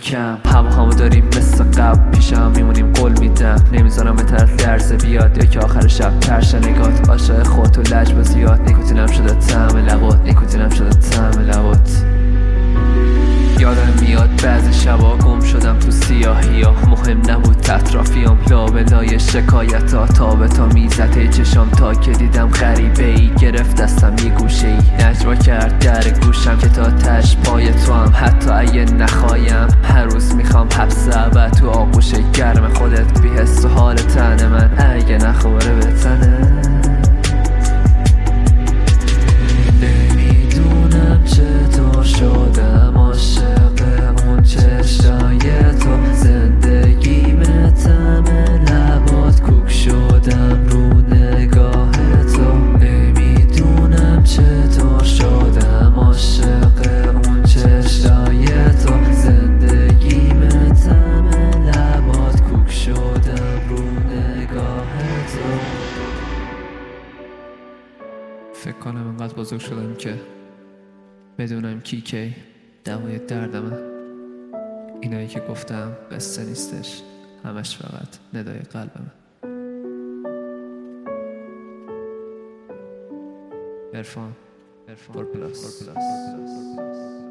کم همو داریم مثل قبل پیشم میمونیم قول میدم نمیذارم به طرف لرزه بیاد یا که آخر شب ترش نگات عاشق خودت و لجبازیات نیکوتینم شده طعم لبات نیکوتینم شده طعم لبات یادم میاد بعضی شبا گم شدم تو سیاهیا مهم نبود اطرافیام لابلای شکایتا تا به تا میزته چشام تا که دیدم غریبه ای گرفت دستم یه گوشه ای نجوا کرد در گوشم که تا تش پای تو هم حتی اگه نخوایم هر روز میخوام حبس ابد تو آغوش گرم خودت بی حس و حال تن من اگه نخوره به تنه نمیدونم چطور شدم عاشق اون چشای تو زندگیمه طعم لبات کوک شدم رو نگاه تو نمیدونم چطور شدم عاشق اون چشای تو زندگیمه طعم لبات کوک شدم رو نگاه تو فکر کنم انقدر بزرگ شدم که بدونم کی دوای دردمه اینایی که گفتم قصه نیستش همش فقط ندای قلبمه عرفان پر پلاس